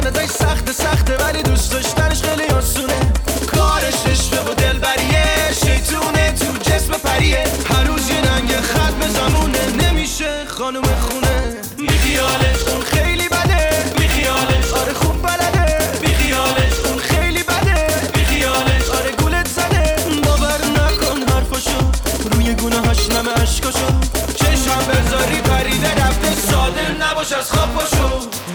ازش سخته ولی دوست داشتنش خیلی آسونه. کارش عشق و دلبریه، شیطونه تو جسم پریه، هر روز یه رنگ خط به زمونه. نمیشه خانوم خونه، بیخیالش اون خیلی بده، بیخیالش آره خوب بلده، بیخیالش اون خیلی بده، بیخیالش آره گولت زده. باور نکن حرفاشو، روی گونه‌هاش نمه عشقاشو. چشم بذاری پریده رفته، ساده نباش از خواب پاشو.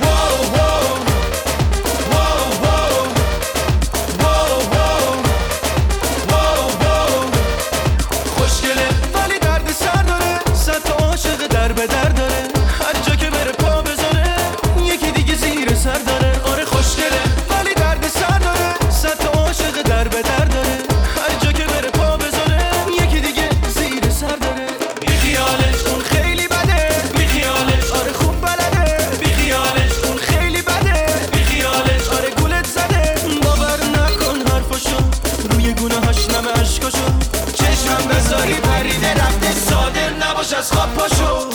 چشم بذاری پریده رفته، ساده نباش از خواب پاشو.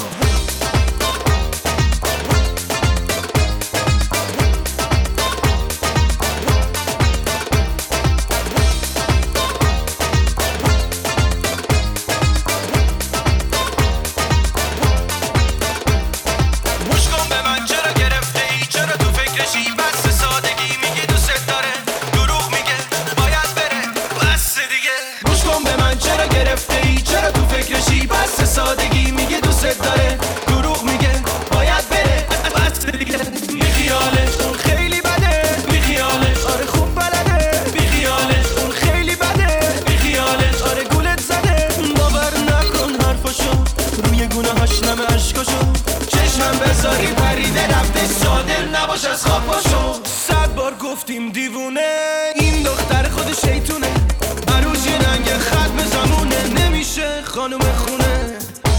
چرا تو فکرشی بس سادگی میگه دوست داره، دروغ میگه باید بره بس دیگه. بیخیالش اون خیلی بده، بیخیالش آره خوب بلده، بیخیالش اون خیلی بده، بیخیالش آره گولت زده. باور نکن حرفاشو، روی گونه‌هاش نمه عشقاشو. چشم بذاری پریده رفته، ساده نباش از خواب پاشو. 100 بار گفتیم دیوونه، این دختر خود شیطونه، عروس یه رنگ خط به زمونه. نمیشه خانوم خونه،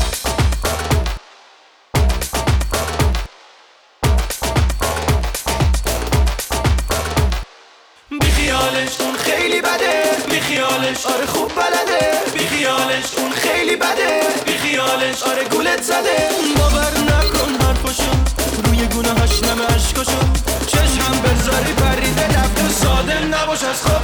بیخیالش اون خیلی بده، بیخیالش آره خوب بلده، بیخیالش اون خیلی بده، بیخیالش آره گولت زده. باور نکن حرفاشو، روی گونه‌هاش نمه عشقاشو. چشم بذاری پریده رفته، ساده نباش از خواب